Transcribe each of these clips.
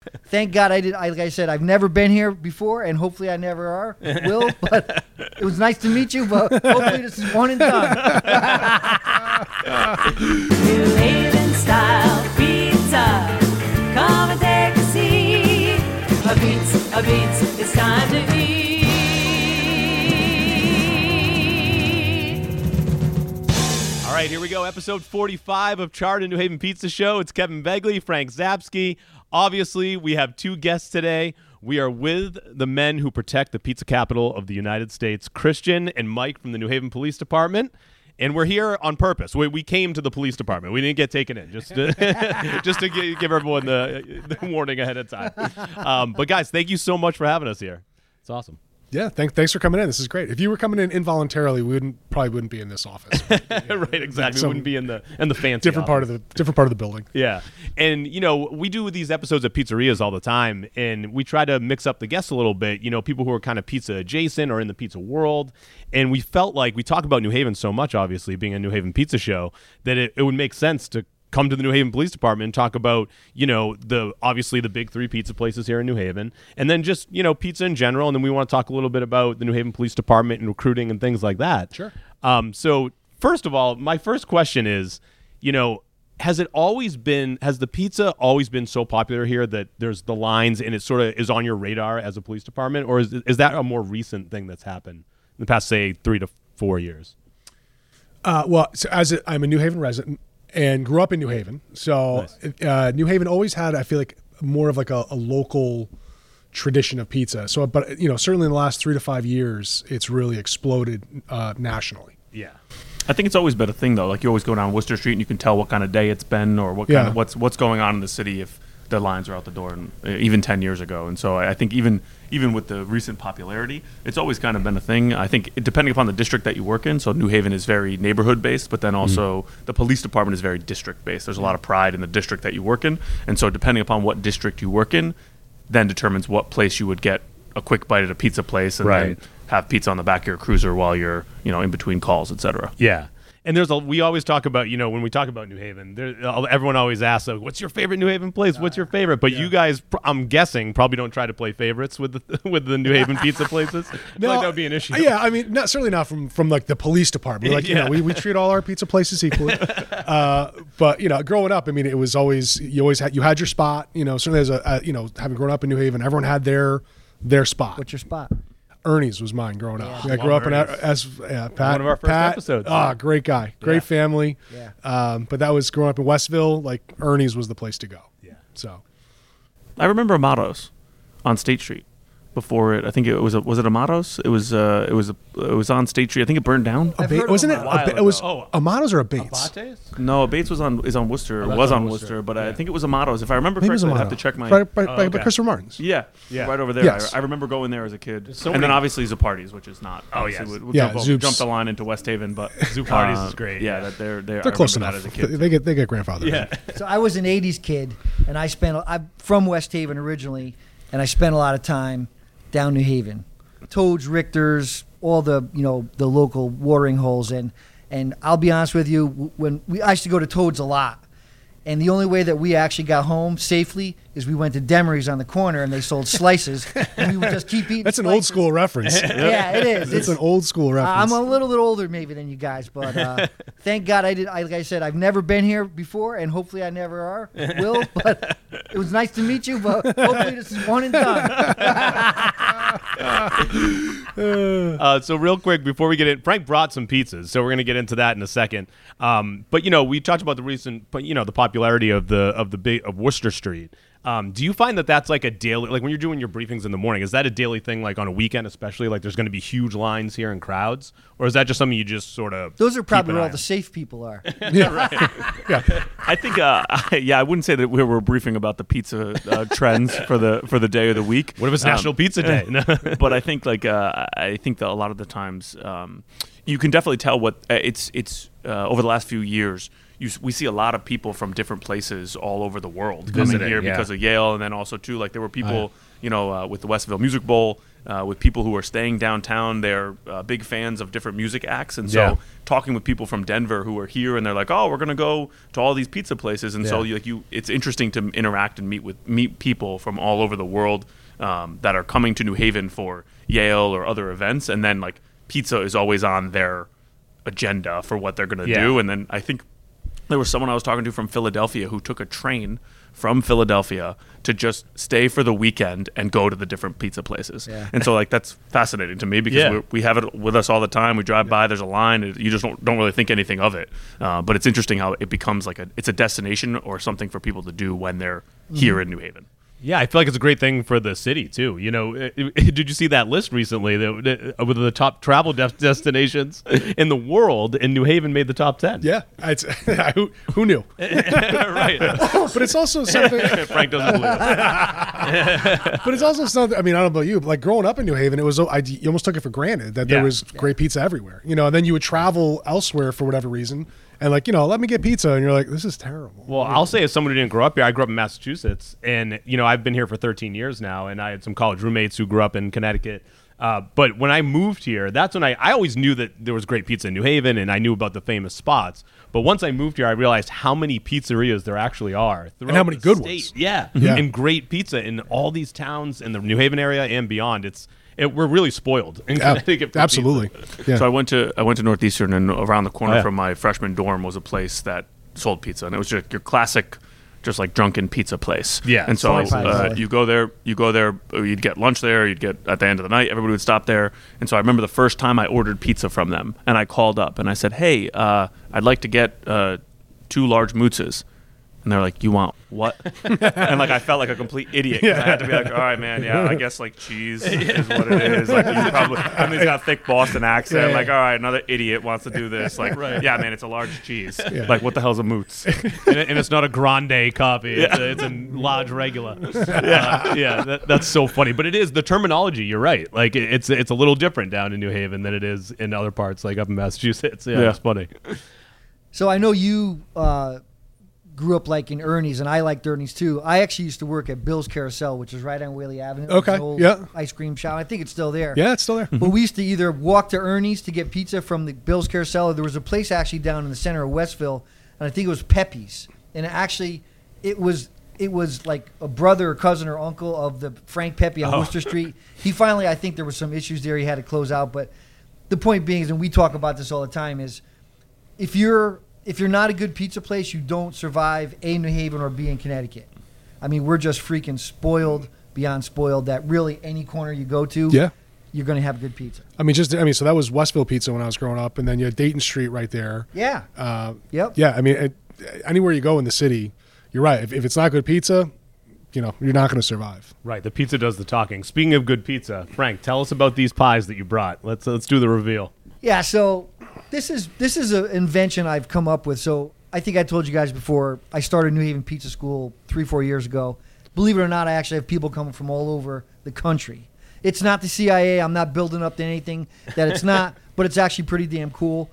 Thank God I did. Like I said, I've never been here before, and hopefully I never will. But it was nice to meet you. But hopefully this is one and done. New Haven style pizza. Come and take a seat. A beats, it's time to eat. All right, here we go. Episode 45 of Charred in New Haven Pizza Show. It's Kevin Begley, Frank Zapsky. Obviously, we have two guests today. We are with the men who protect the pizza capital of the United States, Christian and Mike from the New Haven Police Department. And we're here on purpose. We came to the police department. We didn't get taken in, just to, just to give everyone the warning ahead of time. But guys, thank you so much for having us here. It's awesome. Yeah, thanks for coming in. This is great. If you were coming in involuntarily, we probably wouldn't be in this office. Right, exactly. We wouldn't be in the fancy different part of the building. Yeah, and we do these episodes at pizzerias all the time, and we try to mix up the guests a little bit. People who are kind of pizza adjacent or in the pizza world, and we felt like we talk about New Haven so much, obviously being a New Haven pizza show, that it would make sense to come to the New Haven Police Department and talk about, obviously the big three pizza places here in New Haven, and then just, pizza in general. And then we want to talk a little bit about the New Haven Police Department and recruiting and things like that. Sure. So first of all, my first question is, has the pizza always been so popular here that there's the lines and it sort of is on your radar as a police department? Or is that a more recent thing that's happened in the past, say, 3 to 4 years? Well, so I'm a New Haven resident and grew up in New Haven. So nice. New Haven always had, I feel like, more of like a local tradition of pizza. So, but certainly in the last 3 to 5 years, it's really exploded nationally. Yeah. I think it's always been a thing, though. Like, you always go down Worcester Street and you can tell what kind of day it's been or what kind of what's going on in the city if the lines are out the door, and even 10 years ago. And so I think even with the recent popularity, it's always kind of been a thing. I think depending upon the district that you work in, so New Haven is very neighborhood-based, but then also the police department is very district-based. There's a lot of pride in the district that you work in. And so depending upon what district you work in, then determines what place you would get a quick bite at a pizza place and then have pizza on the back of your cruiser while you're, in between calls, et cetera. Yeah. And we always talk about, when we talk about New Haven, everyone always asks, what's your favorite New Haven place? What's your favorite? But you guys, I'm guessing, probably don't try to play favorites with the New Haven pizza places. I feel like that would be an issue. Yeah, I mean, certainly not from like the police department. Like, we treat all our pizza places equally. But growing up, I mean, it was always you had your spot. Certainly as having grown up in New Haven, everyone had their spot. What's your spot? Ernie's was mine growing up. Yeah, I grew up Ernie's. Pat. One of our first episodes. Great guy, great family. Yeah. But that was growing up in Westville. Like, Ernie's was the place to go. Yeah. So, I remember Amato's on State Street. Before it, I think it was it Amato's? It was on State Street. I think it burned down. Wasn't it? It was Amato's or Abate's? Abate's? No, Abate's is on Worcester. It was on Worcester, but I think it was Amato's. If I remember Maybe correctly, I have to check my. By Christopher Martin's. Yeah, right over there. Yes. I remember going there as a kid, So and many- then obviously Zupardi's, which is not. Oh, yes. We'll Zoop's. jump the line into West Haven, but Zupardi's is great. Yeah, they're close that enough. as a kid. They get grandfathered. Yeah. So I was an 80s kid, and I'm from West Haven originally, and I spent a lot of time down New Haven. Toads, Richter's, all the the local watering holes, and I'll be honest with you, I used to go to Toads a lot, and the only way that we actually got home safely is we went to Demery's on the corner and they sold slices, and we would just keep eating. That's an slices. old school reference. Yeah, it is. It's an old school reference. I'm a little bit older maybe than you guys, but thank God I did. Like I said, I've never been here before, and hopefully I never will. But it was nice to meet you. But hopefully this is one and done. So real quick before we get in, Frank brought some pizzas, so we're going to get into that in a second. But we talked about the recent, the popularity of Worcester Street. Do you find that that's like a daily, like when you're doing your briefings in the morning, is that a daily thing, like on a weekend especially, like there's going to be huge lines here and crowds, or is that just something you just sort of Those are probably where all on? the safe people are. I think, I wouldn't say that we were briefing about the pizza trends for the day of the week. What if it's National Pizza Day? But I think I think that a lot of the times you can definitely tell what it's over the last few years. We see a lot of people from different places all over the world coming here because of Yale, and then also too, like there were people, with the Westville Music Bowl, with people who are staying downtown. They're big fans of different music acts, and so Yeah. talking with people from Denver who are here, and they're like, "Oh, we're gonna go to all these pizza places," and so it's interesting to interact and meet people from all over the world that are coming to New Haven for Yale or other events, and then like pizza is always on their agenda for what they're gonna do. And then I think there was someone I was talking to from Philadelphia who took a train from Philadelphia to just stay for the weekend and go to the different pizza places. Yeah. And so like that's fascinating to me because we have it with us all the time. We drive by, there's a line, you just don't really think anything of it. But it's interesting how it becomes like it's a destination or something for people to do when they're here in New Haven. Yeah, I feel like it's a great thing for the city too. You know, did you see that list recently with the top travel destinations in the world? And New Haven made the top 10. Yeah, who knew? Right. But it's also something. Frank doesn't believe it. But it's also something. I mean, I don't know about you, but like growing up in New Haven, it was you almost took it for granted that there was great pizza everywhere. You know, and then you would travel elsewhere for whatever reason, and like let me get pizza, and you're like, this is terrible. Well, I'll say as someone who didn't grow up here, I grew up in Massachusetts, and I've been here for 13 years now, and I had some college roommates who grew up in Connecticut. But when I moved here, that's when I always knew that there was great pizza in New Haven, and I knew about the famous spots. But once I moved here, I realized how many pizzerias there actually are. And how many good ones. Yeah. Yeah. And great pizza in all these towns in the New Haven area and beyond. We're really spoiled in Connecticut for absolutely. pizza. Yeah. So I went to Northeastern, and around the corner from my freshman dorm was a place that sold pizza, and it was just your classic, just like drunken pizza place. Yeah, and so totally. you go there, you'd get lunch there, you'd get at the end of the night, everybody would stop there. And so I remember the first time I ordered pizza from them, and I called up and I said, "Hey, I'd like to get 2 large mootzes." And they're like, "You want what?" And like I felt like a complete idiot. 'Cause I had to be like, "All right, man, yeah, I guess like cheese is what it is." Like you probably, and he's got a thick Boston accent. Like, all right, another idiot wants to do this. Like, yeah, man, it's a large cheese. Like, what the hell's a moots? And it's not a grande copy. It's a large regular. That's so funny. But it is the terminology. You're right. Like it's a little different down in New Haven than it is in other parts, like up in Massachusetts. Yeah. It's funny. So I know you grew up like in Ernie's, and I liked Ernie's too. I actually used to work at Bill's Carousel, which is right on Whaley Avenue. Okay, It's an old yeah. ice cream shop. I think it's still there. Yeah, it's still there. But we used to either walk to Ernie's to get pizza from the Bill's Carousel, or there was a place actually down in the center of Westville, and I think it was Pepe's. And it was like a brother or cousin or uncle of the Frank Pepe on Worcester Street. He finally, I think there was some issues there. He had to close out. But the point being is, and we talk about this all the time, is if you're not a good pizza place, you don't survive A, New Haven, or B, in Connecticut. I mean, we're just freaking spoiled beyond spoiled that really any corner you go to, you're going to have good pizza. I mean, so that was Westville Pizza when I was growing up, and then you had Dayton Street right there. Yeah. Yep. Yeah, I mean, anywhere you go in the city, you're right. If it's not good pizza, you're not going to survive. Right. The pizza does the talking. Speaking of good pizza, Frank, tell us about these pies that you brought. Let's do the reveal. Yeah, so this is an invention I've come up with. So I think I told you guys before, I started New Haven Pizza School 3-4 years ago. Believe it or not, I actually have people coming from all over the country. It's not the CIA. I'm not building up to anything that it's not, but it's actually pretty damn cool.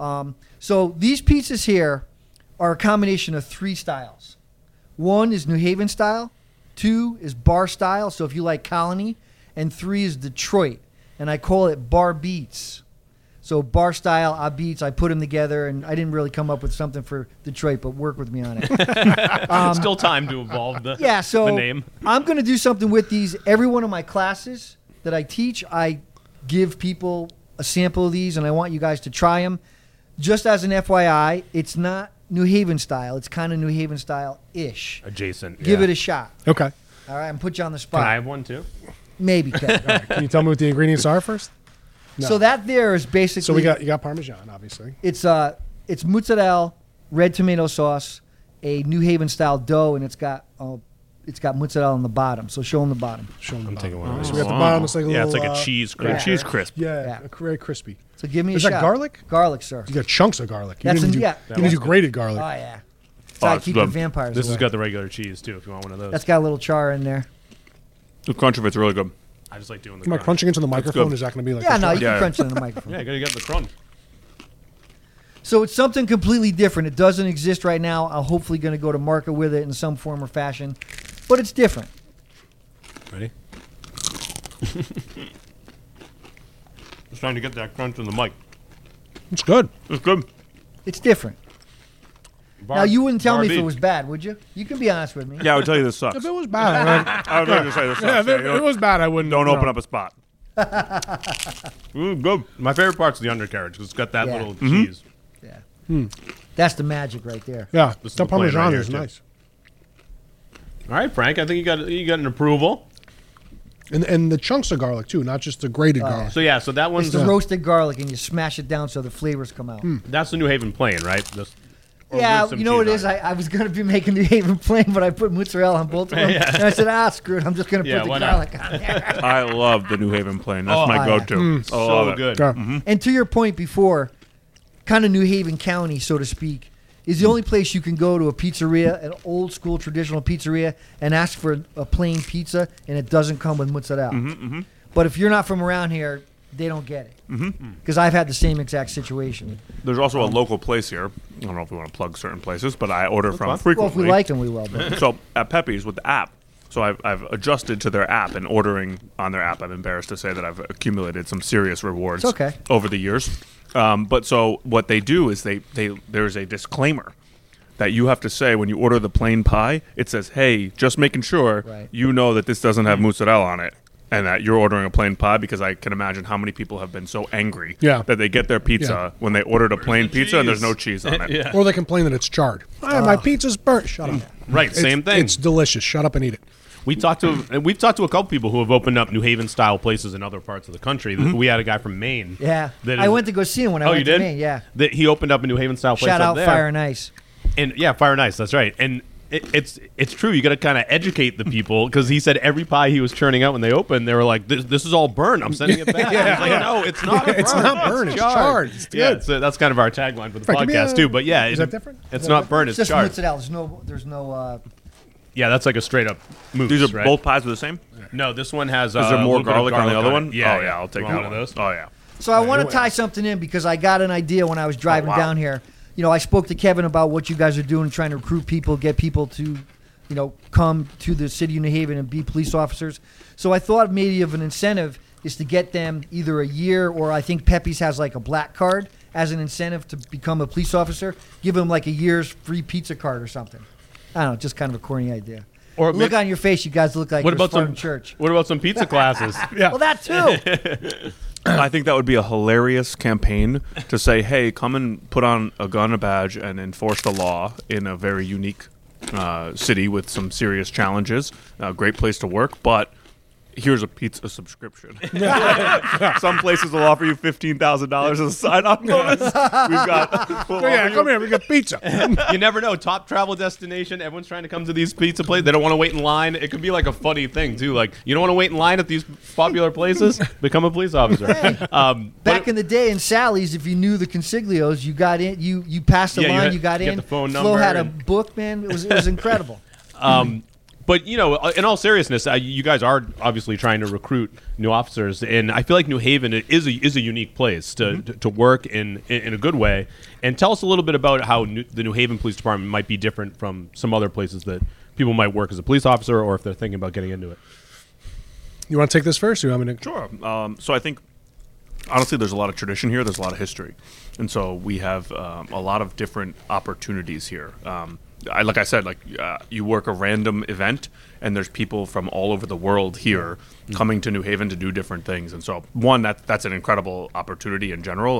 So these pizzas here are a combination of 3 styles. 1 is New Haven style, 2 is bar style, so if you like Colony, and 3 is Detroit, and I call it Bar Beats. So bar style, beats, I put them together, and I didn't really come up with something for Detroit, but work with me on it. Still time to evolve the So the name. I'm going to do something with these. Every one of my classes that I teach, I give people a sample of these, and I want you guys to try them. Just as an FYI, it's not New Haven style. It's kind of New Haven style-ish. Adjacent. Give it a shot. Okay. All right, I'm put you on the spot. Can I have one too? Maybe, Kev. All right. Can you tell me what the ingredients are first? No. So that there is basically. So you got Parmesan, obviously. It's mozzarella, red tomato sauce, a New Haven style dough, and it's got mozzarella on the bottom. So show them the bottom. Show them. I'm taking one of those. So we got the bottom. It's like a Yeah, little, it's like a cheese crisp. yeah. Cheese crisp. Yeah, very crispy. So give me Is a that shot. garlic? Garlic, sir. You got chunks of garlic. You That's didn't an- do, yeah. you didn't do grated garlic. Oh yeah. So I keep the vampires This away. has got the regular cheese too. If you want one of those, That's got a little char in there. The crunch of it's really good. I just like doing the. Am I garlic. crunching into the microphone? good. Is that going to be like Yeah, this? no, you Yeah. can crunch it in the microphone. Yeah, you gotta get the crunch. So it's something completely different. It doesn't exist right now. I'm hopefully going to go to market with it in some form or fashion, but it's different. Ready? Just trying to get that crunch in the mic. It's good. It's good. It's different. Now, you wouldn't tell me if it Barbie. was bad, would you? You can be honest with me. Yeah, I would tell you this sucks. If it was bad, I would tell you this yeah, sucks. if it was bad, I wouldn't. Don't open up a spot. Good. My favorite part's the undercarriage. 'Cause it's got that Yeah. little cheese. Yeah. That's the magic right there. Yeah, This is the the plan right Parmesan here, is too. nice. All right, Frank. I think you got an approval. And the chunks of garlic, too, not just the grated garlic. So yeah, so that It's one's the roasted garlic, and you smash it down so the flavors come out. that's the New Haven plain, right? Or Yeah, with some you know what it cheese is? on I was going to be making New Haven plain, but I put mozzarella on both of them. Yeah. And I said, screw it. I'm just going to Yeah, put why the not? garlic on there. I love the New Haven plain. That's Oh, my yeah. go-to. I love So it. good. Okay. And to your point before, kind of New Haven County, so to speak, is the only place you can go to a pizzeria, an old school traditional pizzeria, and ask for a plain pizza, and it doesn't come with mozzarella. But if you're not from around here, they don't get it. Because I've had the same exact situation. There's also a local place here. I don't know if we want to plug certain places, but I order from fine. Well, frequently. if we liked them, we will. But So at Pepe's with the app. So I've adjusted to their app and ordering on their app. I'm embarrassed to say that I've accumulated some serious rewards It's okay. over the years. But so what they do is there's a disclaimer that you have to say when you order the plain pie. It says, "Hey, just making sure Right. you know that this doesn't have mozzarella on it." And that you're ordering a plain pie, because I can imagine how many people have been so angry Yeah. that they get their pizza Yeah. when they ordered a plain pizza and there's cheese? no cheese on it. Or they complain that it's charred. My pizza's burnt. Shut up. Right, same thing. It's delicious. Shut up and eat it. We've talked to a couple people who have opened up New Haven style places in other parts of the country. We had a guy from Maine. yeah, that I is- went to go see him when I Oh, went you to did? Maine. Yeah. That he opened up a New Haven style place Shout up out there. Fire and Ice. And yeah, Fire and Ice. That's right. And it's true. You got to kind of educate the people, because he said every pie he was churning out when they opened, they were like, "This is all burnt. I'm sending it back." He's like, "No, it's not. It's not burnt. It's charred. It's Yeah, good. so that's kind of our tagline for the Frank, give me podcast a- too. But yeah, is that different? It's Is not that burnt. It's It's just charred. mozzarella. There's no. Yeah, that's like a straight up mousse. These are right? both pies are the same. No, this one has. Is there a more little bit of garlic on the other it. one? Yeah, oh yeah, I'll take You want that one one. of those. Oh yeah. So I want to tie something in, because I got an idea when I was driving wow. down here. You know, I spoke to Kevin about what you guys are doing, trying to recruit people, get people to, you know, come to the city of New Haven and be police officers. So I thought maybe of an incentive is to get them either a year, or I think Pepe's has like a black card as an incentive to become a police officer. Give them like a year's free pizza card or something. I don't know, just kind of a corny idea. Or Look maybe- on your face, you guys look like What you're about smart some in church. What about some pizza classes? Yeah. Well, that too. I think that would be a hilarious campaign to say, "Hey, come and put on a gun, a badge, and enforce the law in a very unique city with some serious challenges. A great place to work, but here's a pizza subscription." Some places will offer you $15,000 as a sign-on bonus. We've got. Oh, yeah, come here. We got pizza. You never know. Top travel destination. Everyone's trying to come to these pizza places. They don't want to wait in line. It could be like a funny thing too. Like, you don't want to wait in line at these popular places. Become a police officer. Back in the day in Sally's, if you knew the Consiglios, you got in. You passed the Yeah, line. you You got get in. the phone Flo number had a and- book, man. It was incredible. But you know, in all seriousness, you guys are obviously trying to recruit new officers, and I feel like New Haven is a unique place to work in a good way. And tell us a little bit about how the New Haven Police Department might be different from some other places that people might work as a police officer, or if they're thinking about getting into it. You want to take this first? Or you want me to? Sure. So I think, honestly, there's a lot of tradition here. There's a lot of history. And so we have a lot of different opportunities here. Like I said, you work a random event, and there's people from all over the world here coming to New Haven to do different things. And so, one, that's an incredible opportunity in general.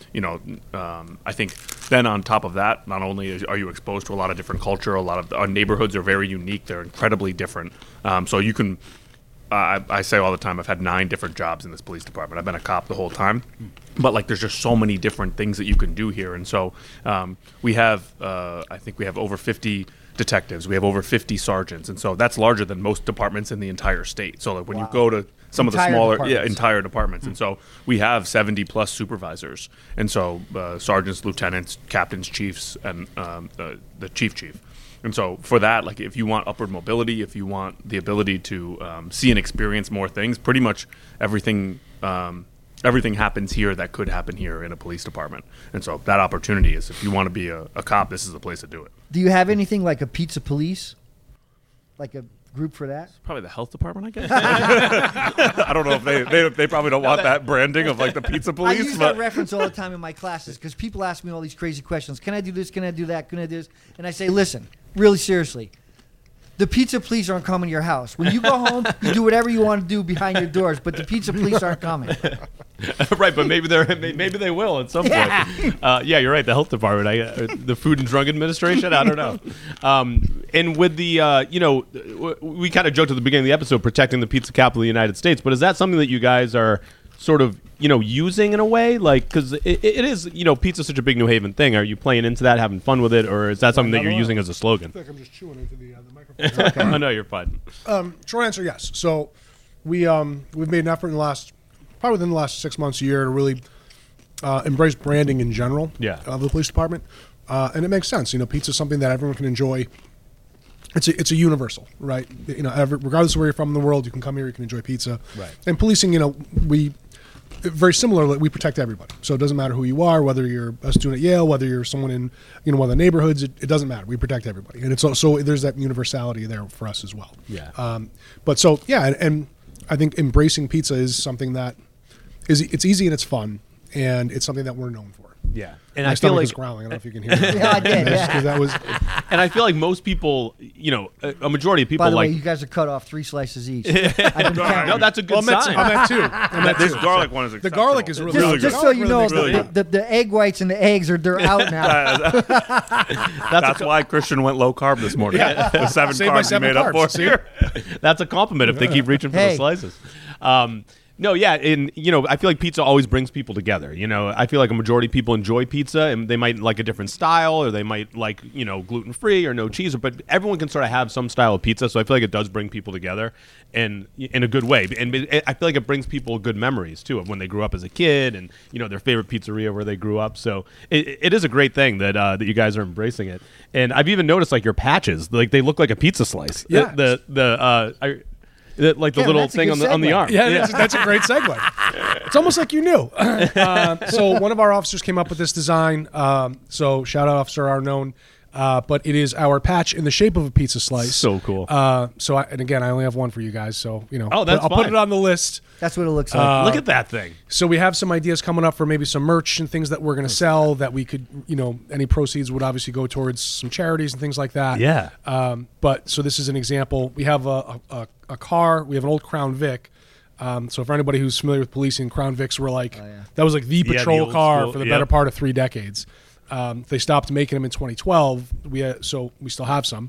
I think then on top of that, not only are you exposed to a lot of different culture, a lot of our neighborhoods are very unique. They're incredibly different. So you can. I say all the time, I've had 9 different jobs in this police department. I've been a cop the whole time. But there's just so many different things that you can do here. And so we have, I think we have over 50 detectives. We have over 50 sergeants. And so that's larger than most departments in the entire state. So when you go to some of the Entire smaller, departments. entire departments. And so we have 70 plus supervisors. And so sergeants, lieutenants, captains, chiefs, and the chief. And so for that, if you want upward mobility, if you want the ability to see and experience more things, pretty much everything happens here that could happen here in a police department. And so that opportunity is, if you want to be a cop, this is the place to do it. Do you have anything like a pizza police? Like a group for that? Probably the health department, I guess. I don't know if they probably don't want that branding of like the pizza I police. use that reference all the time in my classes because people ask me all these crazy questions. Can I do this? Can I do that? Can I do this? And I say, listen, really seriously, the pizza police aren't coming to your house. When you go home, you do whatever you want to do behind your doors, but the pizza police aren't coming. Right, but maybe they will at some point. Yeah, you're right. The health department, the Food and Drug Administration. I don't know. And with the, we kind of joked at the beginning of the episode, protecting the pizza capital of the United States. But is that something that you guys are sort of, using in a way? Like, because it is, pizza's such a big New Haven thing. Are you playing into that, having fun with it, or is that something that you're using as a slogan? I feel like I'm just chewing into the microphone. Okay. Oh no, you're fine. Short answer, yes. So we've made an effort probably within the last 6 months, a year, to really embrace branding in general of the police department. And it makes sense. Pizza is something that everyone can enjoy. It's a universal, right? Regardless of where you're from in the world, you can come here, you can enjoy pizza. Right. And policing, we very similar. We protect everybody, so it doesn't matter who you are, whether you're a student at Yale, whether you're someone in one of the neighborhoods. It doesn't matter. We protect everybody, and it's so there's that universality there for us as well. Yeah. And I think embracing pizza is something that it's easy and it's fun, and it's something that we're known for. Yeah. And My I feel stomach like is growling. I don't know if you can hear that. Yeah, I did. Yeah. 'Cause that was. And I feel like most people, a majority of people By the like. way, you guys are cut off 3 slices each. I've been counting. No, that's a good sign. I'm at 2. I'm at 2. This garlic one is The exceptional. garlic is really Just, good. just so you know, Really good. the egg whites and the eggs they're out now. That's why Christian went low carb this morning. The 7 Save my carbs he 7 made up for. carbs, see? That's a compliment if they keep reaching for the Hey. slices. No, yeah, and I feel like pizza always brings people together. I feel like a majority of people enjoy pizza, and they might like a different style, or they might like gluten free or no cheese. But everyone can sort of have some style of pizza, so I feel like it does bring people together, and in a good way. And I feel like it brings people good memories too of when they grew up as a kid, and their favorite pizzeria where they grew up. So it is a great thing that you guys are embracing it. And I've even noticed like your patches, like they look like a pizza slice. Yeah. Like the Yeah, little that's a thing good on the segue. arm. Yeah, that's a great segue. It's almost like you knew. So one of our officers came up with this design. So shout out Officer Arnone. But it is our patch in the shape of a pizza slice. So cool. And again, I only have one for you guys. So, Oh, that's I'll put fine. it on the list. That's what it looks like. Look at that thing. So we have some ideas coming up for maybe some merch and things that we're going to sell that we could, any proceeds would obviously go towards some charities and things like that. Yeah. But so this is an example. We have a car. We have an old Crown Vic. So for anybody who's familiar with policing, Crown Vics were like, that was like the Yeah, the patrol old car school, for the yep. better part of 3 decades. They stopped making them in 2012. So we still have some.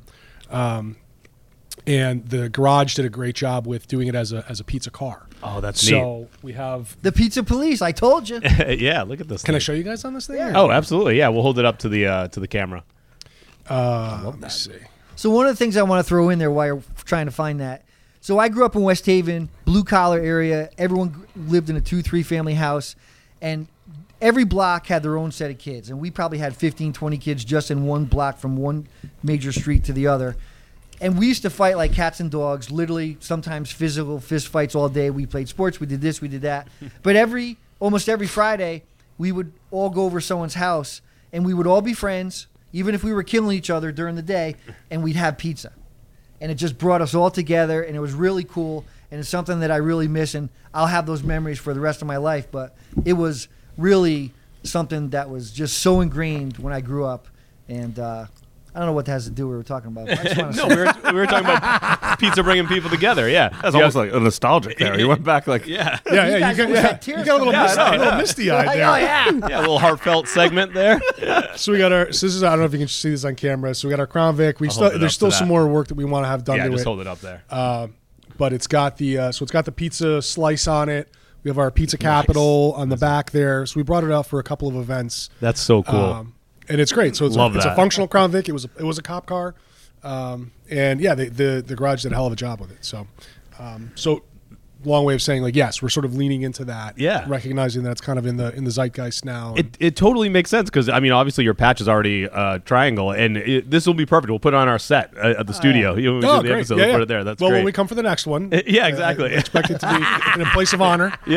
And the garage did a great job with doing it as a pizza car. Oh, that's So we have. The pizza police, I told you. neat. Yeah, look at this. Can I thing. show you guys on this thing? Yeah. Oh, absolutely. Yeah, we'll hold it up to the camera. Let me see. So one of the things I want to throw in there while you're trying to find that. So I grew up in West Haven, blue collar area. Everyone lived in a 2-3 family house, and every block had their own set of kids. And we probably had 15, 20 kids just in one block from one major street to the other. And we used to fight like cats and dogs, literally sometimes physical fist fights all day. We played sports, we did this, we did that. But almost every Friday, we would all go over someone's house, and we would all be friends, even if we were killing each other during the day, and we'd have pizza. And it just brought us all together, and it was really cool, and it's something that I really miss, and I'll have those memories for the rest of my life. But it was really something that was just so ingrained when I grew up, and I don't know what that has to do. We were talking about. I just want to No, we were talking about pizza bringing people together. Yeah, That's almost like a nostalgic there. You went back like, yeah, You guys almost had tears you got a little, coming out. misty eyed Oh, there. yeah. yeah. A little heartfelt segment there. So we got our. So this is. I don't know if you can see this on camera. So we got our Crown Vic. hold it up There's still to some that. more work that we want to have done Yeah, to just it. hold it up there. But it's got the. So it's got the pizza slice on it. We have our pizza capital on the back there. So we brought it out for a couple of events. That's so cool. And it's great. So it's Love it's a that. functional Crown Vic. It was a cop car, and yeah, the garage did a hell of a job with it. So, long way of saying like yes, we're sort of leaning into that. Yeah. recognizing that it's kind of in the zeitgeist now. It totally makes sense because I mean obviously your patch is already triangle and this will be perfect. We'll put it on our set at the studio. When we do the episode, we'll put it there. That's well, great. when we come for the next one, Yeah, exactly. expect it to be in a place of honor. Yeah.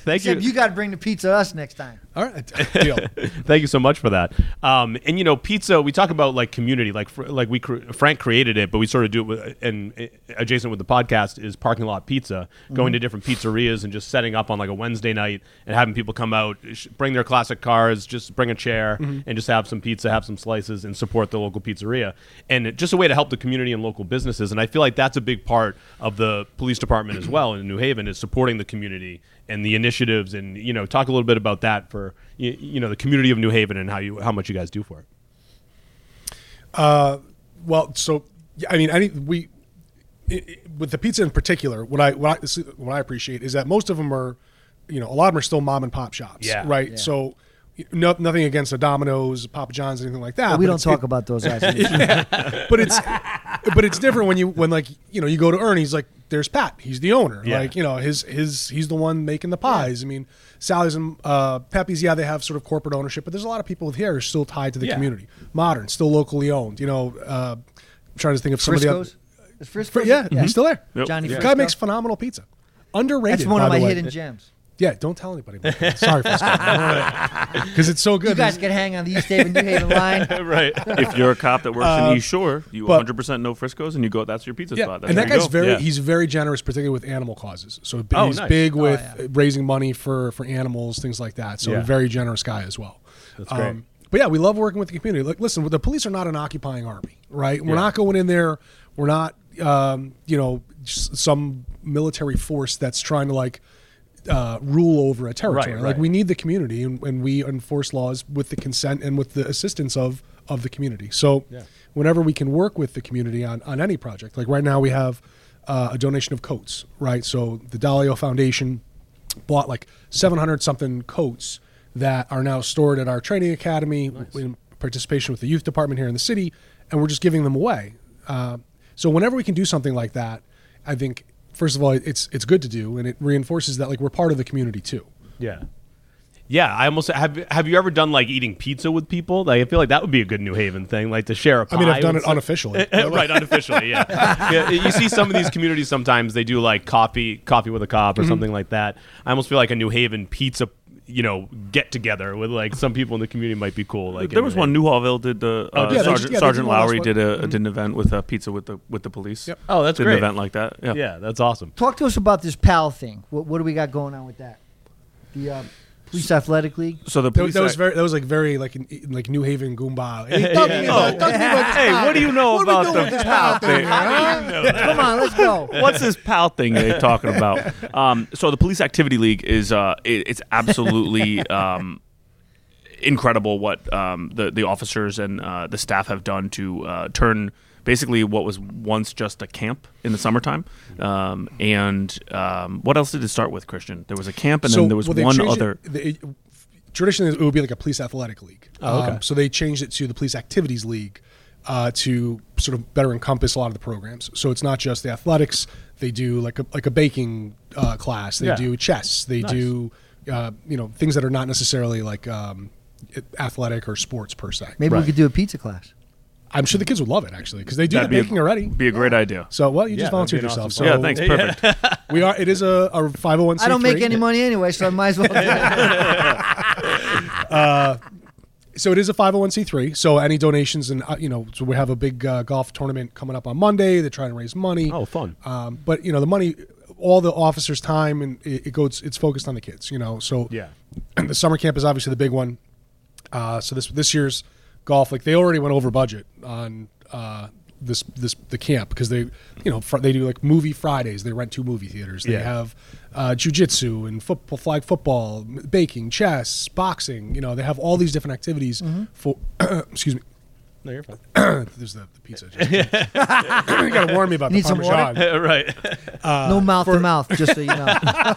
Thank Except you. you got to bring the pizza to us next time. All right, deal. Thank you so much for that. And pizza. We talk about like community, Frank created it, but we sort of do it with, and adjacent with the podcast is parking lot pizza, going to different pizzerias and just setting up on like a Wednesday night and having people come out, bring their classic cars, just bring a chair and just have some pizza, have some slices, and support the local pizzeria. And just a way to help the community and local businesses. And I feel like that's a big part of the police department as well in New Haven, is supporting the community and the initiatives, and talk a little bit about that for the community of New Haven and how much you guys do for it. Well, so I mean, with the pizza in particular, what I appreciate is that most of them are, a lot of them are still mom and pop shops, right? Yeah. So nothing against the Domino's, Papa John's, anything like that. We don't talk about those guys. But it's different when you go to Ernie's, like there's Pat, he's the owner, like he's the one making the pies. I mean, Sally's and Pepe's, they have sort of corporate ownership, but there's a lot of people here who are still tied to the community. Modern, still locally owned. I'm trying to think of some of the other. Is Frisco's? He's still there. Yep. Johnny The Frisco. guy makes phenomenal pizza. Underrated. That's one of by my the way. hidden gems. Yeah, don't tell anybody about that. Sorry, because it's so good. You guys can hang on the East Haven New Haven line. Right. If you're a cop that works in East Shore, you but- 100% know Frisco's, and you go. That's your pizza spot. That's and that where guy's you go. he's very generous, particularly with animal causes. So Oh, he's nice. big with yeah. raising money for animals, things like that. So Yeah. a very generous guy as well. That's great. But yeah, we love working with the community. Like, listen, the police are not an occupying army, right? We're not going in there. We're not, some military force that's trying to rule over a territory. Right, Like right. we need the community, and we enforce laws with the consent and with the assistance of the community. So whenever we can work with the community on any project, like right now we have a donation of coats, right? So the Dalio Foundation bought like 700 something coats that are now stored at our training academy in participation with the youth department here in the city, and we're just giving them away. So whenever we can do something like that, I think first of all it's good to do, and it reinforces that like we're part of the community too. Yeah. Yeah, I almost have you ever done like eating pizza with people? Like I feel like that would be a good New Haven thing, like to share a pie. I mean, I've done with it unofficially. right, unofficially, yeah. You see some of these communities sometimes they do like coffee with a cop or something like that. I almost feel like a New Haven pizza, get together with like some people in the community might be cool. Like There was one. Newhallville did the they Sergeant, did Sergeant one last Lowry one. did an event with pizza with the police. Yep. Oh, that's did great. an event like that. Yeah. Yeah, that's awesome. Talk to us about this PAL thing. What do we got going on with that? The Police Athletic League. So the That, police that was very like New Haven Goomba. Hey, talk to me about this Hey, PAL what do you thing. know What are we about doing the with this PAL PAL thing? huh? Come on, let's go. What's this PAL thing they're talking about? So the Police Activity League is it's absolutely incredible what the officers and the staff have done to turn basically what was once just a camp in the summertime. And what else did it start with, Christian? There was a camp, and then there was they one changed other. Traditionally, it would be like a police athletic league. Oh, okay. So they changed it to the police activities league to sort of better encompass a lot of the programs. So it's not just the athletics. They do like a baking class. They Yeah. do chess. They Nice. do things that are not necessarily like athletic or sports per se. Maybe Right. we could do a pizza class. I'm sure the kids would love it actually because they do the That'd be baking already. Be a great idea. So well, you Yeah, just volunteered that'd be an yourself. awesome So Yeah, thanks. Perfect. we are. It is a 501c3. I don't make any money anyway, so I might as well. Do it. So it is a 501c3. So any donations, and so we have a big golf tournament coming up on Monday. They're trying to raise money. Oh, fun. But the money, all the officers' time, and it's focused on the kids. So Yeah. the summer camp is obviously the big one. So this year's golf, like they already went over budget on the camp because they they do like movie Fridays. They rent 2 movie theaters. They Yeah. have jiu-jitsu and flag football, baking, chess, boxing. They have all these different activities for. Excuse me. No, you're fine. There's the pizza. You got to warn me about Need the some water? Parmesan. Right. No mouth to mouth, just so you know.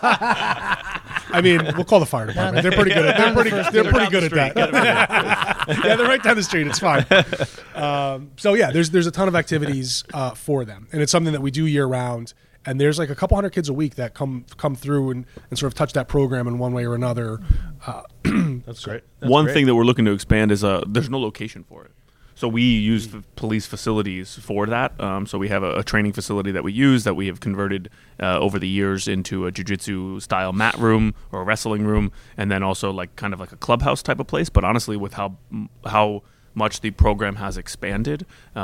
I mean, we'll call the fire department. They're pretty good at. They're pretty good at that. Yeah, they're right down the street. It's fine. So yeah, there's a ton of activities for them, and it's something that we do year round. And there's like a couple hundred kids a week that come through and sort of touch that program in one way or another. That's great. That's One great. thing that we're looking to expand is there's no location for it. So we use police facilities for that. So we have a training facility that we use that we have converted over the years into a jiu-jitsu style mat room or a wrestling room, and then also like kind of like a clubhouse type of place. But honestly, with how much the program has expanded,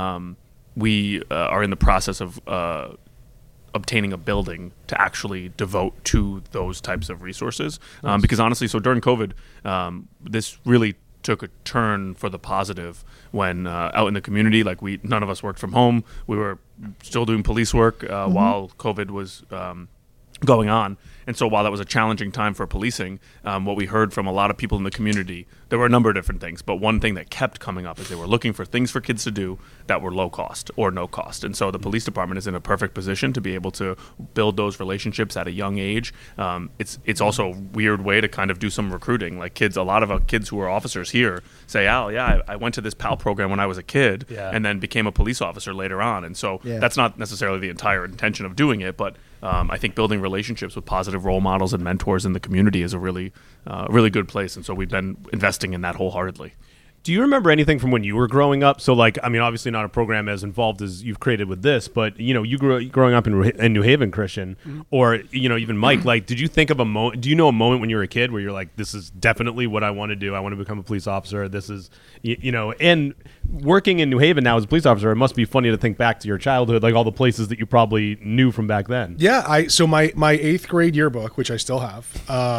we are in the process of obtaining a building to actually devote to those types of resources. Because honestly, so during COVID, this really took a turn for the positive when out in the community, like none of us worked from home. We were still doing police work while COVID was going on. And so while that was a challenging time for policing, what we heard from a lot of people in the community, there were a number of different things, but one thing that kept coming up is they were looking for things for kids to do that were low cost or no cost. And so the police department is in a perfect position to be able to build those relationships at a young age. It's also a weird way to kind of do some recruiting. Like a lot of kids who are officers here say, "Oh, yeah, I went to this PAL program when I was a kid and then became a police officer later on." And so that's not necessarily the entire intention of doing it, but I think building relationships with positive role models and mentors in the community is a really good place. And so we've been investing in that wholeheartedly. Do you remember anything from when you were growing up? So, like, I mean, obviously not a program as involved as you've created with this, but, you know, you growing up in New Haven, Christian, or, you know, even Mike, like, did you think of a moment, do you know a moment when you were a kid where you're like, this is definitely what I want to do. I want to become a police officer. This is, you know, and working in New Haven now as a police officer, it must be funny to think back to your childhood, like all the places that you probably knew from back then. Yeah. So my 8th grade yearbook, which I still have,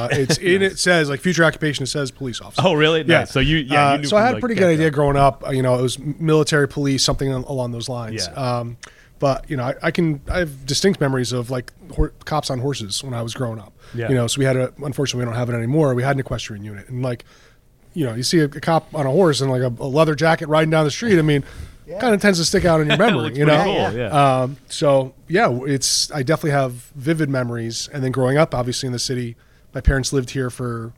it says like future occupation, it says police officer. Oh, really? Yeah. Nice. So you knew so I had a like, pretty good idea growing up. You know, it was military police, something along those lines. Yeah. But you know, I have distinct memories of like cops on horses when I was growing up. Yeah. You know, so unfortunately we don't have it anymore. We had an equestrian unit, and like, you know, you see a cop on a horse and like a leather jacket riding down the street. I mean, kind of tends to stick out in your memory. You know. Cool. Yeah. So yeah, I definitely have vivid memories. And then growing up, obviously in the city, my parents lived here for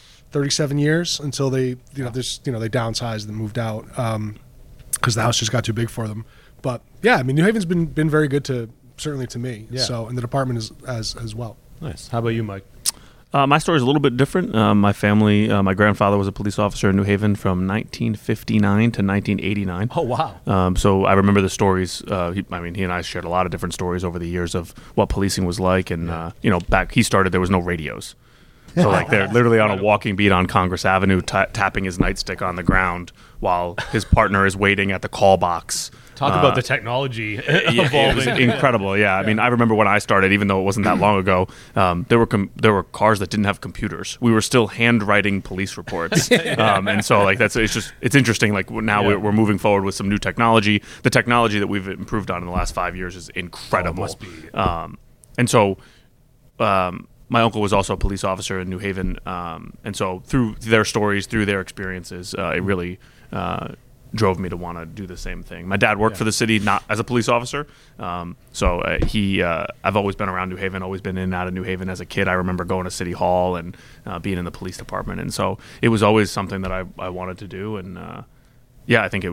37 years until they downsized and moved out because the house just got too big for them. But yeah, I mean, New Haven's been very good certainly to me. Yeah. So, and the department is as well. Nice. How about you, Mike? My story is a little bit different. My family, my grandfather was a police officer in New Haven from 1959 to 1989. Oh, wow. So I remember the stories. He and I shared a lot of different stories over the years of what policing was like. And, back he started, there was no radios. So like they're literally on a walking beat on Congress Avenue, tapping his nightstick on the ground while his partner is waiting at the call box. Talk about the technology evolving. It was incredible. Yeah, I mean, I remember when I started, even though it wasn't that long ago, there were cars that didn't have computers. We were still handwriting police reports, and so like it's interesting. Like now we're moving forward with some new technology. The technology that we've improved on in the last 5 years is incredible. Must be. And so. My uncle was also a police officer in New Haven, and so through their stories, through their experiences, it really drove me to want to do the same thing. My dad worked for the city, not as a police officer, so I've always been around New Haven, always been in and out of New Haven as a kid. I remember going to City Hall and being in the police department, and so it was always something that I wanted to do, and I think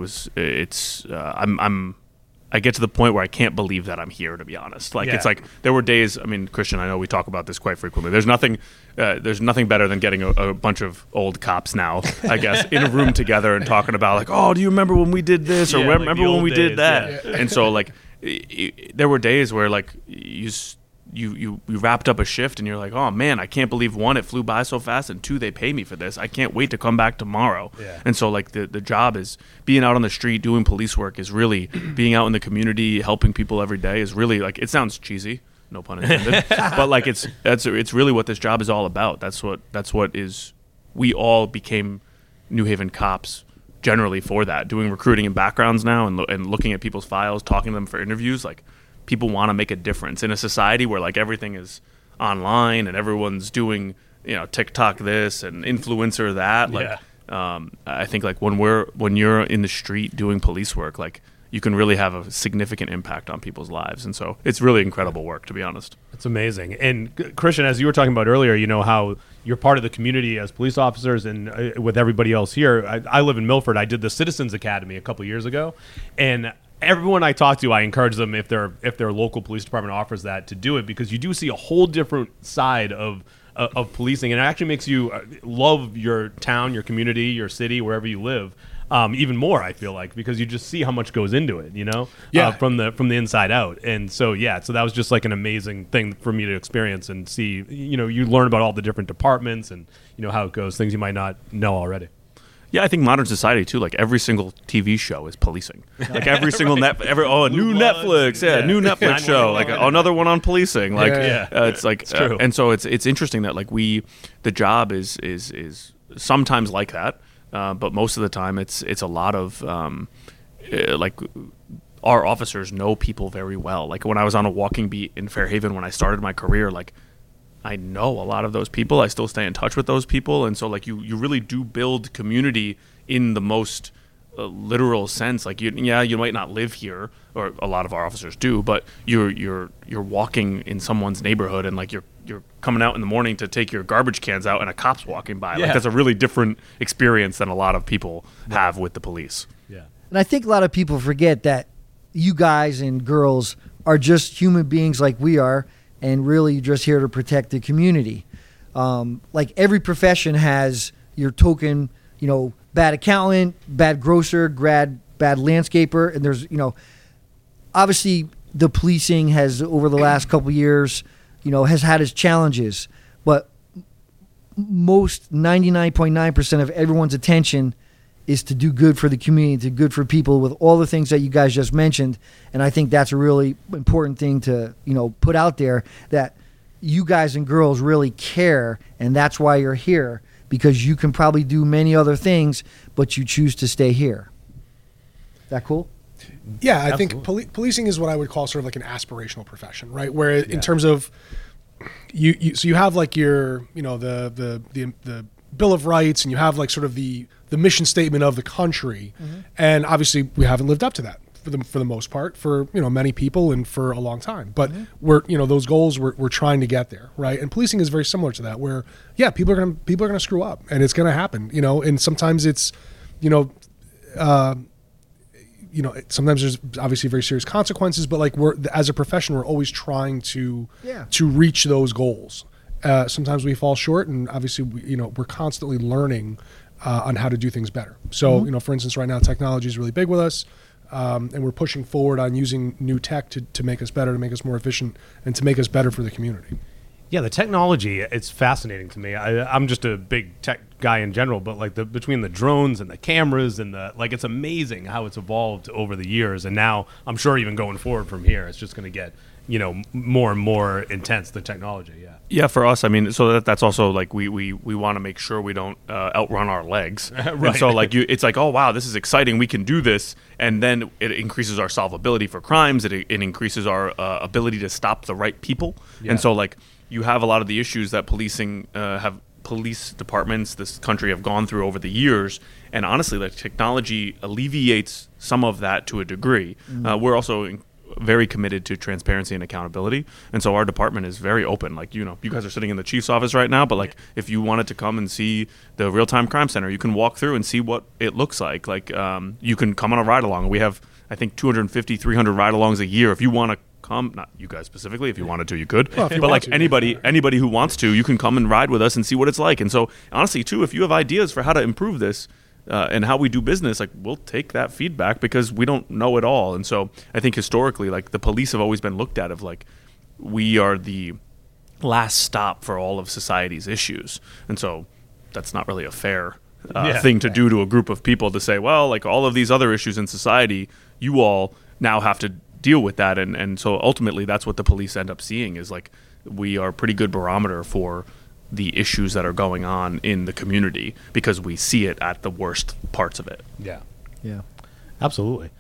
I get to the point where I can't believe that I'm here, to be honest. Like it's like there were days. I mean, Christian, I know we talk about this quite frequently. There's nothing better than getting a bunch of old cops now, I guess, in a room together and talking about like, oh, do you remember when we did this or remember when we did that? Yeah. And so like there were days where like you wrapped up a shift and you're like, oh man, I can't believe 1, it flew by so fast, and 2, they pay me for this. I can't wait to come back tomorrow. Yeah. And so like the job is being out on the street doing police work, is really being out in the community helping people every day, is really like, it sounds cheesy, no pun intended, but like it's really what this job is all about. That's what is, we all became New Haven cops generally for that, doing recruiting and backgrounds now and looking at people's files, talking to them for interviews. Like people want to make a difference in a society where like everything is online and everyone's doing, TikTok this and influencer that. Like, I think like when you're in the street doing police work, like you can really have a significant impact on people's lives. And so it's really incredible work, to be honest. It's amazing. And Christian, as you were talking about earlier, how you're part of the community as police officers and with everybody else here. I live in Milford. I did the Citizens Academy a couple years ago, and everyone I talk to, I encourage them, if their local police department offers that, to do it, because you do see a whole different side of policing, and it actually makes you love your town, your community, your city, wherever you live. even more. I feel like because you just see how much goes into it, Yeah. from the inside out. And so so that was just like an amazing thing for me to experience and see. You learn about all the different departments and how it goes, things you might not know already. Yeah, I think modern society too. Like every single TV show is policing. Like every single new Netflix, new Netflix show, like another one on policing. Like it's like, it's true. And so it's interesting that like the job is sometimes like that, but most of the time it's a lot of like our officers know people very well. Like when I was on a walking beat in Fairhaven when I started my career, like I know a lot of those people. I still stay in touch with those people, and so like you really do build community in the most literal sense. Like you might not live here, or a lot of our officers do, but you're walking in someone's neighborhood, and like you're coming out in the morning to take your garbage cans out, and a cop's walking by. Like that's a really different experience than a lot of people have with the police. Yeah, And I think a lot of people forget that you guys and girls are just human beings like we are, and really just here to protect the community. Like every profession has your token, bad accountant, bad grocer, bad landscaper, and there's, obviously the policing has over the last couple of years, has had its challenges, but most 99.9% of everyone's attention is to do good for the community, to do good for people with all the things that you guys just mentioned. And I think that's a really important thing to, put out there, that you guys and girls really care, and that's why you're here, because you can probably do many other things, but you choose to stay here. That cool? Yeah, I think policing is what I would call sort of like an aspirational profession, right? Where in terms of you have like your, the Bill of Rights, and you have like sort of the mission statement of the country, and obviously we haven't lived up to that for the most part for many people and for a long time. But we're those goals we're trying to get there, right? And policing is very similar to that, where people are gonna screw up, and it's gonna happen, and sometimes it's sometimes there's obviously very serious consequences, but like as a profession, we're always trying to reach those goals. Sometimes we fall short, and obviously we're constantly learning on how to do things better. So for instance, right now technology is really big with us, and we're pushing forward on using new tech to make us better, to make us more efficient, and to make us better for the community. Yeah, the technology, it's fascinating to me. I'm just a big tech guy in general, but like between the drones and the cameras and it's amazing how it's evolved over the years. And now I'm sure even going forward from here, it's just going to get, more and more intense, the technology. Yeah. Yeah, for us, I mean, so that's also like we want to make sure we don't outrun our legs. Right. And so like it's like, oh wow, this is exciting, we can do this, and then it increases our solvability for crimes. It increases our ability to stop the right people. Yeah. And so like you have a lot of the issues that policing police departments this country have gone through over the years, and honestly, like technology alleviates some of that to a degree. We're also very committed to transparency and accountability, and so our department is very open. Like you guys are sitting in the chief's office right now, but like if you wanted to come and see the real-time crime center, you can walk through and see what it looks like. Like you can come on a ride along. We have I think 250 300 ride alongs a year. If you want to come, not you guys specifically, if you wanted to you could, but like anybody who wants to, you can come and ride with us and see what it's like. And so honestly too, if you have ideas for how to improve this and how we do business, like we'll take that feedback, because we don't know it all. And so I think historically, like the police have always been looked at of like we are the last stop for all of society's issues, and so that's not really a fair thing to do to a group of people, to say, well, like all of these other issues in society, you all now have to deal with that. And so ultimately that's what the police end up seeing, is like we are a pretty good barometer for the issues that are going on in the community, because we see it at the worst parts of it. Yeah. Yeah. Absolutely.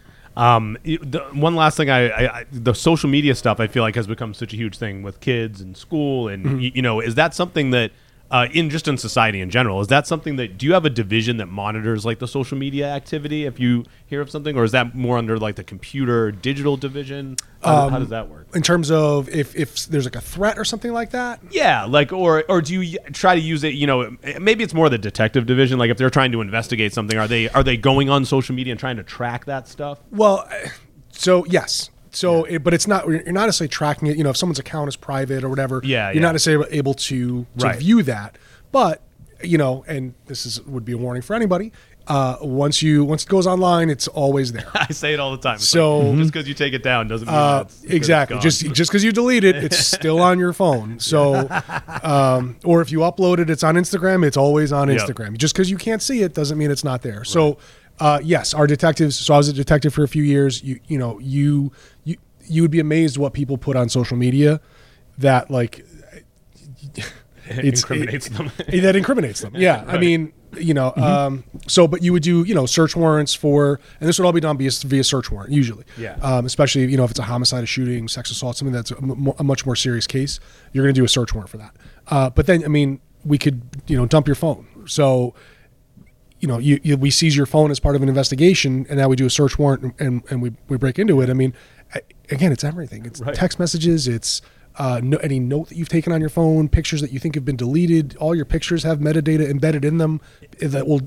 One last thing, the social media stuff I feel like has become such a huge thing with kids and school, and is that something that in society in general, is that something that, do you have a division that monitors like the social media activity if you hear of something, or is that more under like the computer digital division? How does that work? In terms of if there's like a threat or something like that? Yeah, like or do you try to use it, maybe it's more the detective division, like if they're trying to investigate something, are they going on social media and trying to track that stuff? Well, so yes. So, but it's not. You're not necessarily tracking it. If someone's account is private or whatever, you're not necessarily able to view that. But and this would be a warning for anybody. once it goes online, it's always there. I say it all the time. It's So- like, just because you take it down doesn't mean it's Exactly. It's gone. Just because you delete it, it's still on your phone. So, or if you upload it, it's on Instagram. It's always on Yep. Instagram. Just because you can't see it doesn't mean it's not there. So, yes, our detectives. So I was a detective for a few years. You would be amazed what people put on social media that like incriminates them. that incriminates them. Yeah, I mean, but you would do, search warrants for, and this would all be done via search warrant usually. Yeah. Especially, if it's a homicide, a shooting, sex assault, something that's a much more serious case, you're going to do a search warrant for that. But then, I mean, we could, dump your phone. So, we seize your phone as part of an investigation, and now we do a search warrant and we break into it. I mean, again, it's everything. It's text messages. It's any note that you've taken on your phone, pictures that you think have been deleted. All your pictures have metadata embedded in them that will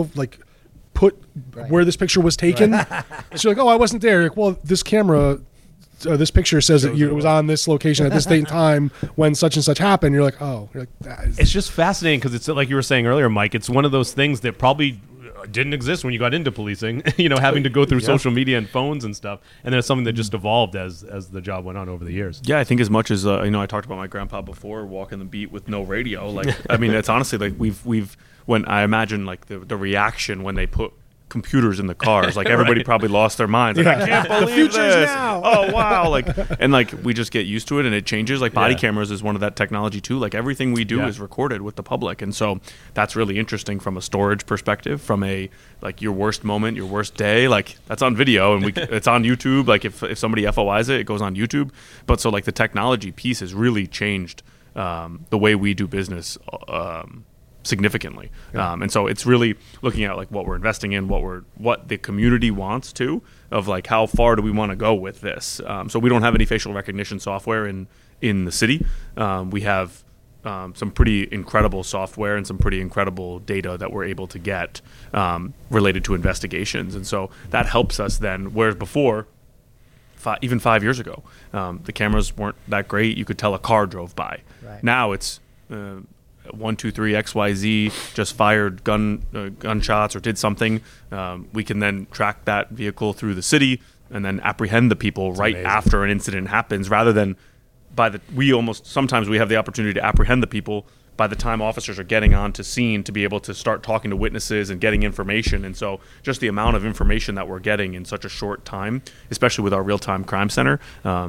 put where this picture was taken. So you're like, oh, I wasn't there. Like, well, this camera, this picture says that it was on this location at this date and time when such and such happened. You're like, oh, It's just fascinating because it's like you were saying earlier, Mike. It's one of those things that probably didn't exist when you got into policing. Having to go through social media and phones and stuff, and then it's something that just evolved as the job went on over the years. Yeah, I think as much as I talked about my grandpa before walking the beat with no radio. Like, I mean, it's honestly like we've when I imagine like the reaction when they put computers in the cars, like everybody probably lost their minds. Like, I can't believe the future's this. now. Oh wow! Like we just get used to it, and it changes. Like body cameras is one of that technology too. Like everything we do is recorded with the public, and so that's really interesting from a storage perspective. From a like your worst moment, your worst day, like that's on video, and it's on YouTube. Like if somebody FOIs it, it goes on YouTube. But so like the technology piece has really changed the way we do business. Significantly, and so it's really looking at like what we're investing in, what the community wants to, of like how far do we want to go with this. So we don't have any facial recognition software in the city. We have some pretty incredible software and some pretty incredible data that we're able to get related to investigations, and so that helps us then. Whereas before, even 5 years ago, the cameras weren't that great. You could tell a car drove by. Right. Now it's 1, 2, 3, XYZ just fired gunshots or did something. We can then track that vehicle through the city and then apprehend the people after an incident happens, rather than sometimes we have the opportunity to apprehend the people by the time officers are getting onto scene to be able to start talking to witnesses and getting information. And so just the amount of information that we're getting in such a short time, especially with our real-time crime center,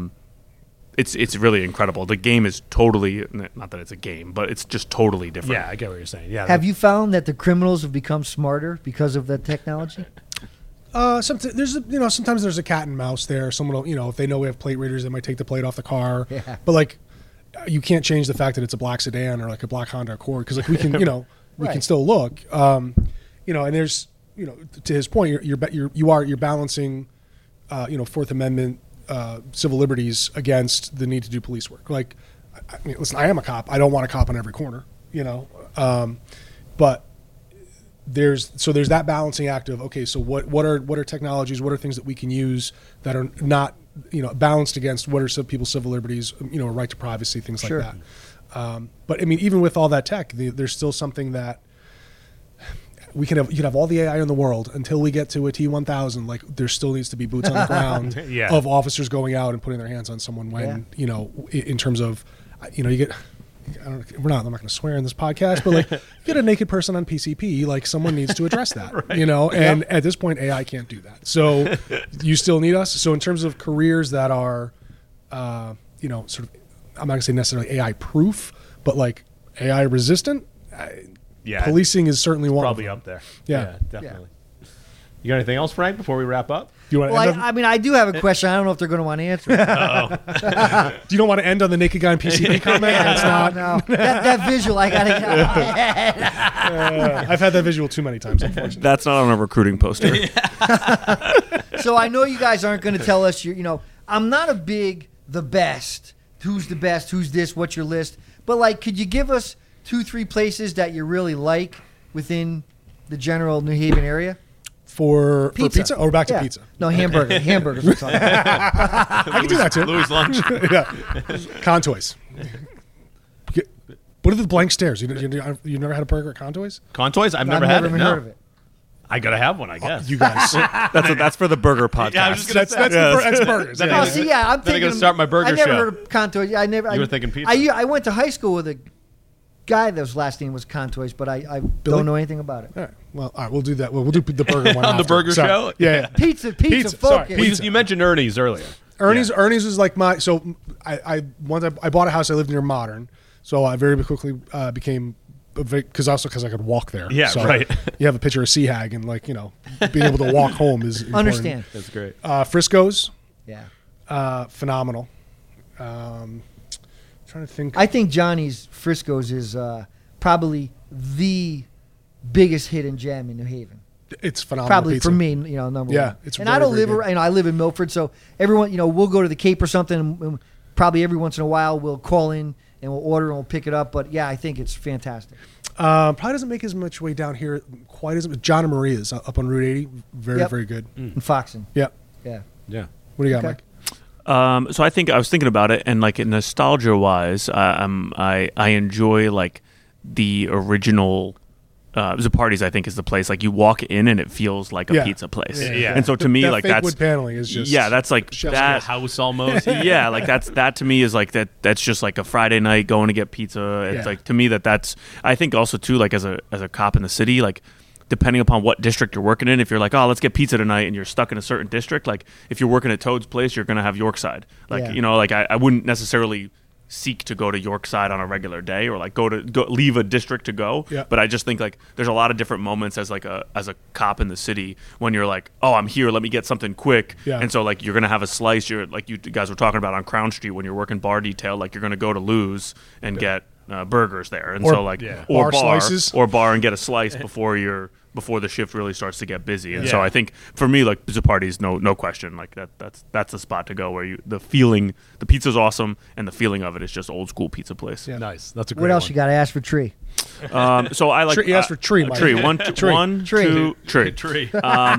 it's really incredible. The game is totally, not that it's a game, but it's just totally different. Yeah, I get what you're saying. Yeah. Have you found that the criminals have become smarter because of the technology? Sometimes there's a cat and mouse there. Someone will, if they know we have plate readers, they might take the plate off the car. Yeah. But like, you can't change the fact that it's a black sedan or like a black Honda Accord, because like we can, we can still look. And there's, to his point, you're balancing, Fourth Amendment. Civil liberties against the need to do police work. Like, I mean, listen, I am a cop. I don't want a cop on every corner, but there's that balancing act of, okay, so what are technologies, what are things that we can use that are not, balanced against what are some people's civil liberties, right to privacy, things Sure. like that. But I mean, even with all that tech, there's still something that you can have all the AI in the world until we get to a T1000. Like, there still needs to be boots on the ground of officers going out and putting their hands on someone when, in terms of, you get, I'm not going to swear in this podcast, but like, you get a naked person on PCP, like someone needs to address that, and at this point, AI can't do that. So you still need us. So in terms of careers that are, sort of, I'm not going to say necessarily AI proof, but like AI resistant, policing is certainly one. Probably of them. up there. Yeah. Definitely. You got anything else, Frank, before we wrap up? Do you want to Well, end on, I mean, I do have a question. I don't know if they're going to want to answer it. do you don't want to end on the naked guy on PCP comment? That's not. No. That visual, I got to get out of my head. I've had that visual too many times, unfortunately. That's not on a recruiting poster. So I know you guys aren't going to tell us, I'm not a big the best. Who's the best? Who's this? What's your list? But like, could you give us 2-3 places that you really like within the general New Haven area? For pizza, or back to pizza? No, hamburgers. We're talking about. I can do that too. Louis' lunch. Yeah. Contoys. What are the blank stares? You've never had a burger at Contoys? Contoys? I've never I've had never it. even No. heard of it. I gotta have one, I guess. You guys. That's for the burger podcast. Yeah, I was just gonna That's say. that's burgers. Then yeah. I Oh, gotta- see, yeah, I'm Then I thinking. gotta start my burger I never show. heard of Contois. I never. You were thinking pizza. I went to high school with a guy whose last name was Contois, but I don't know anything about it. All right. Well, all right. We'll do that. We'll do the burger one. On the after. burger Sorry. show? Yeah. Pizza, Pizza, sorry, focus. pizza. You mentioned Ernie's earlier. Ernie's was like my. So I once I bought a house. I lived near Modern, so I very quickly became. Because I could walk there. Yeah, so right. You have a picture of Sea Hag, and being able to walk home is important. Understand? That's great. Frisco's, Yeah. phenomenal. Trying to think. I think Johnny's Frisco's is probably the biggest hidden gem in New Haven. It's phenomenal. Probably pizza. for me, number Yeah, one. it's and very, I don't very live, good. I live in Milford, so everyone, we'll go to the Cape or something. And probably every once in a while, we'll call in and we'll order and we'll pick it up. But yeah, I think it's fantastic. Probably doesn't make as much way down here quite as John and Maria's up on Route 80. Very, Yep. very good. And Foxen, Yeah. yeah. Yeah. What do you got, Okay. Mike? So I was thinking about it, and like nostalgia wise, I enjoy like the original. Zapardi's, I think, is the place. Like you walk in and it feels like a Yeah. pizza place. Yeah. And so to me, that like fake that's wood paneling is just that's like chef's that. House almost. Yeah, like that to me is like that's just like a Friday night going to get pizza. It's Yeah. like to me that's I think also too, like as a cop in the city, like depending upon what district you're working in, if you're like, oh, let's get pizza tonight, and you're stuck in a certain district, like if you're working at Toad's Place, you're gonna have Yorkside. Like Yeah. like I wouldn't necessarily seek to go to Yorkside on a regular day, or like go leave a district to go. Yeah. But I just think like there's a lot of different moments as a cop in the city when you're like, oh, I'm here, let me get something quick. Yeah. And so like you're gonna have a slice. You're like you guys were talking about on Crown Street when you're working bar detail, like you're gonna go to Lou's and get burgers there, and Or- so like Yeah. or Bar slices. or bar and get a slice before the shift really starts to get busy. And so Yeah. I think for me, like Zapardi's no question, like that's the spot to go where the pizza's awesome and the feeling of it is just old school pizza place. Yeah. Nice. That's a great What else one. you got to ask for Tree? So I like Tree- you asked for tree, Mike. tree. Tree. One, Tree. two, tree. Tree.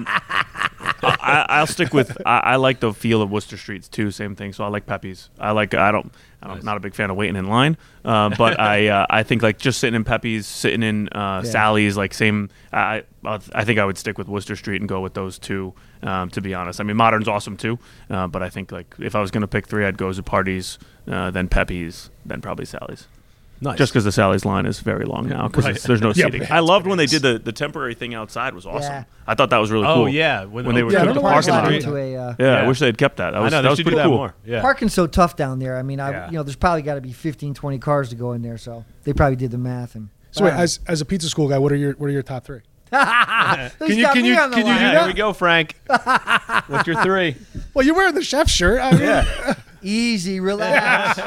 I'll stick with. I like the feel of Worcester Streets too. Same thing. So I like Pepe's. I'm not a big fan of waiting in line, but I think like just sitting in Pepe's, sitting in Sally's, like same. I think I would stick with Worcester Street and go with those two. To be honest, I mean Modern's awesome too, but I think like if I was gonna pick three, I'd go Zapardi's, then Pepe's, then probably Sally's. Nice. Just because the Sally's line is very long now because Right. there's no Yeah, seating. but I loved when they did the temporary thing outside. Was awesome. Yeah. I thought that was really cool. Oh yeah. When they were Yeah, I doing don't the know why parking it's lot. not Into a, Yeah, Yeah. I wish they had kept that. That was, I know that they was should do pretty that cool. more. Yeah. Parking's so tough down there. I mean, Yeah. there's probably got to be 15, 20 cars to go in there, so they probably did the math. And So wait, as a pizza school guy, what are your top three? Who's you- got can me you- on the can you do line? Yeah, that? here we go, Frank. What's your three? Well, you're wearing the chef shirt. I mean, Easy, relax.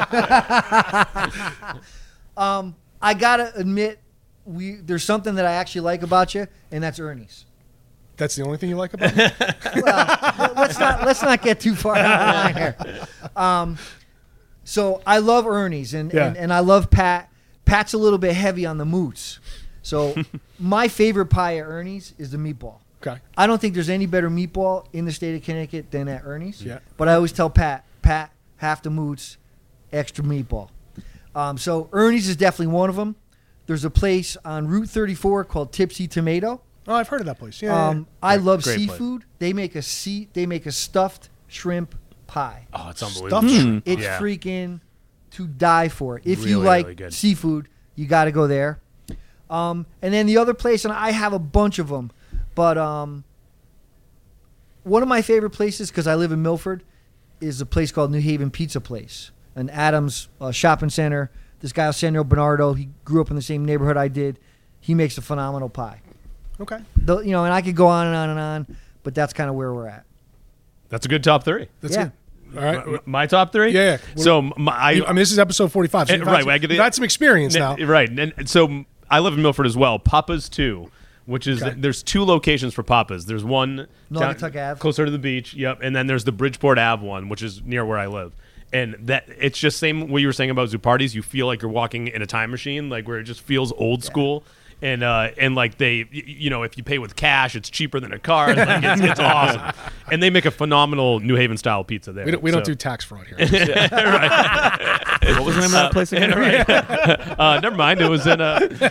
I gotta admit, there's something that I actually like about you, and that's Ernie's. that's the only thing you like about it? Well, let's not get too far down the line here. So I love Ernie's, and I love Pat. Pat's a little bit heavy on the moots. So my favorite pie at Ernie's is the meatball. Okay. I don't think there's any better meatball in the state of Connecticut than at Ernie's. Yeah. But I always tell Pat, half the moots, extra meatball. So Ernie's is definitely one of them. There's a place on Route 34 called Tipsy Tomato. Oh, I've heard of that place. Yeah. I love great place. seafood. They make a stuffed shrimp pie. Oh, it's unbelievable. Stuffed shrimp. It's Yeah. freaking to die for. If you Really, like really good. seafood, you got to go there. And then the other place, and I have a bunch of them, but one of my favorite places, because I live in Milford, is a place called New Haven Pizza Place, an Adams shopping center. This guy, Arsenio Bernardo, he grew up in the same neighborhood I did. He makes a phenomenal pie. Okay. And I could go on and on and on, but that's kind of where we're at. That's a good top three. That's Yeah. good. All right. My top three? Yeah. So I mean, this is episode 45. So Right, I get it. you've had some experience now. Right. And so I live in Milford as well. Papa's too, which is Okay. there's two locations for Papa's. There's one Naugatuck Ave. closer to the beach. Yep. And then there's the Bridgeport Ave one, which is near where I live. And that it's just same what you were saying about Zupardi's. You feel like you're walking in a time machine, like where it just feels old school. And like they, if you pay with cash, it's cheaper than a card. Like it's awesome. And they make a phenomenal New Haven style pizza there. We don't So- do tax fraud here. right. What was the name of that place again? Never mind. It was in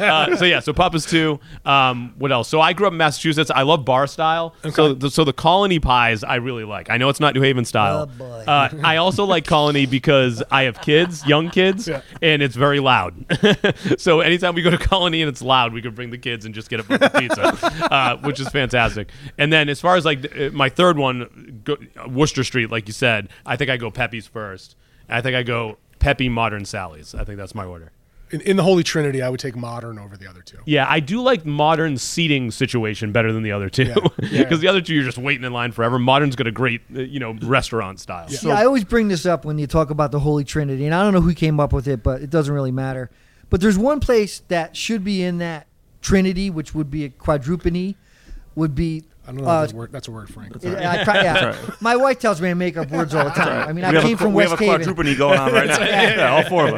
so Papa's 2. What else? So I grew up in Massachusetts. I love bar style. Okay. So the Colony pies I really like. I know it's not New Haven style. Oh, boy. I also like Colony because I have kids, young kids, and it's very loud. So anytime we go to Colony and it's loud, we can bring the kids and just get a bucket pizza, which is fantastic. And then as far as like my third one, Worcester Street, like you said, I think I go Pepe's first. I think I go Pepe, Modern, Sally's. I think that's my order. In the Holy Trinity, I would take Modern over the other two. Yeah, I do like Modern seating situation better than the other two. Because the other two, you're just waiting in line forever. Modern's got a great, restaurant style. Yeah. See, I always bring this up when you talk about the Holy Trinity, and I don't know who came up with it, but it doesn't really matter. But there's one place that should be in that Trinity, which would be a quadrupany, would be... I don't know that's a word, Frank. Right. My wife tells me I make up words all the time. I mean, I came from West Haven. We have a quadrupany going on right now. Yeah, all four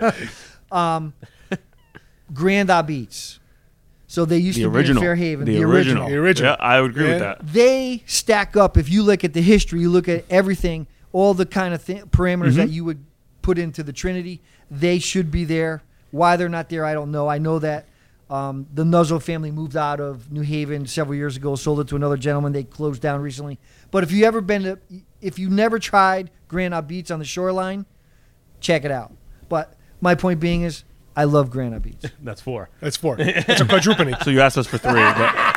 of us. Grand Abits. So they used to be in Fairhaven. The original. Yeah, I would agree with that. They stack up. If you look at the history, you look at everything, all the kind of parameters that you would put into the Trinity, they should be there. Why they're not there, I don't know. I know that the Nuzzle family moved out of New Haven several years ago, sold it to another gentleman. They closed down recently. But if you never tried Grand Abits on the shoreline, check it out. But my point being is, I love Grand Abits. That's 4. That's 4. That's a quadrupany. So you asked us for 3. But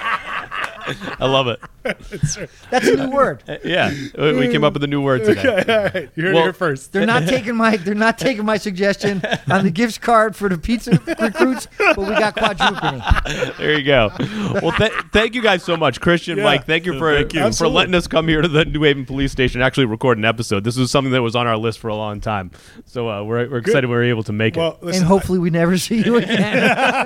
I love it. That's a new word. Yeah, we came up with a new word today. Okay, all right. You heard it here first. They're not taking my suggestion on the gift card for the pizza recruits, but we got quadrupany. There you go. Well, thank you guys so much, Christian, Mike. Thank you for letting us come here to the New Haven Police Station and actually record an episode. This was something that was on our list for a long time, so we're excited we were able to make it. Listen, and hopefully we never see you again.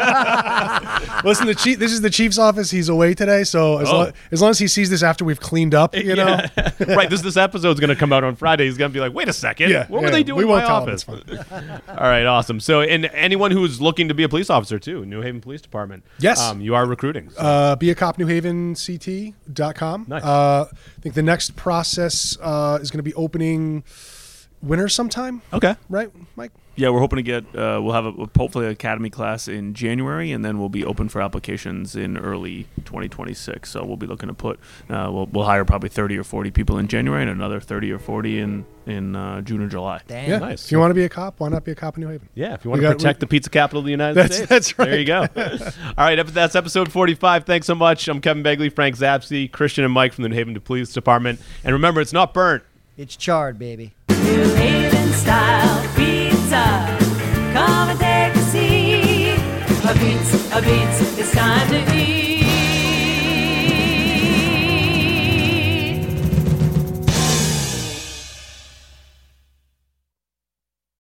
Listen, this is the chief's office. He's away today, so as long as he sees this after we've cleaned up, know. Right, this episode's going to come out on Friday. He's going to be like, wait a second, what were they doing in my office? All right, awesome. So, and anyone who's looking to be a police officer too, New Haven Police Department. Yes. You are recruiting. So. Be a cop, newhavenct.com. Nice. I think the next process is going to be opening winter sometime. Okay. Right, Mike? Yeah, we're hoping to get, we'll have hopefully an academy class in January, and then we'll be open for applications in early 2026. So we'll be looking to put, we'll hire probably 30 or 40 people in January and another 30 or 40 in June or July. Damn. Yeah. Nice. If you want to be a cop, why not be a cop in New Haven? Yeah, if you want to protect the pizza capital of the United States. That's right. There you go. All right, that's episode 45. Thanks so much. I'm Kevin Begley, Frank Zapsky, Christian and Mike from the New Haven Police Department. And remember, it's not burnt. It's charred, baby. New Haven style pizza. Come and take a seat. A beats, it's time to eat.